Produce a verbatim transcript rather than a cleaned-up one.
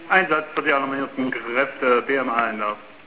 Einsatz für die aluminierten Kräfte B M Einlauf.